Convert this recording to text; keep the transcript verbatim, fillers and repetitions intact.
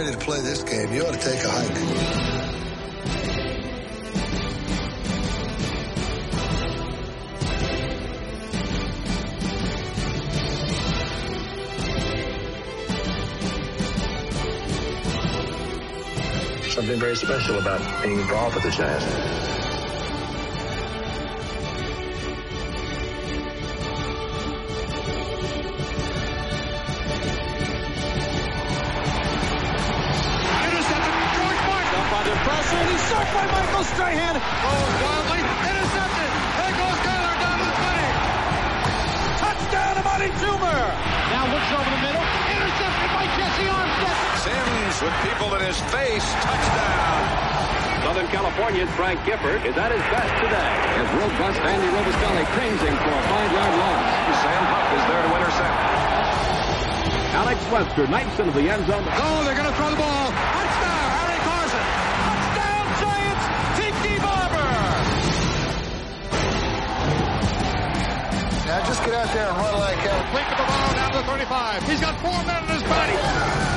ready to play this game, you ought to take a hike. Something very special about being involved with the Giants. Intercepted. George Martin. Up under pressure, and he's sacked by Michael Strahan. Goes wildly. Intercepted. There goes Kyler down to the twenty. Touchdown, Amani Toomer. Now looks over the middle. Intercepted by Jesse Armstead. Sims with people in his face. Touchdown. Southern California's Frank Gifford is at his best today. As robust Andy Robustelli cranes him for a five-yard loss. Sam Huff is there to intercept. Alex Webster knifes into the end zone. Oh, they're going to throw the ball. Touchdown, Harry Carson. Touchdown, Giants. Tiki Barber. Now just get out there and run like hell. Quick to the ball down to the thirty-five. He's got four men in his body.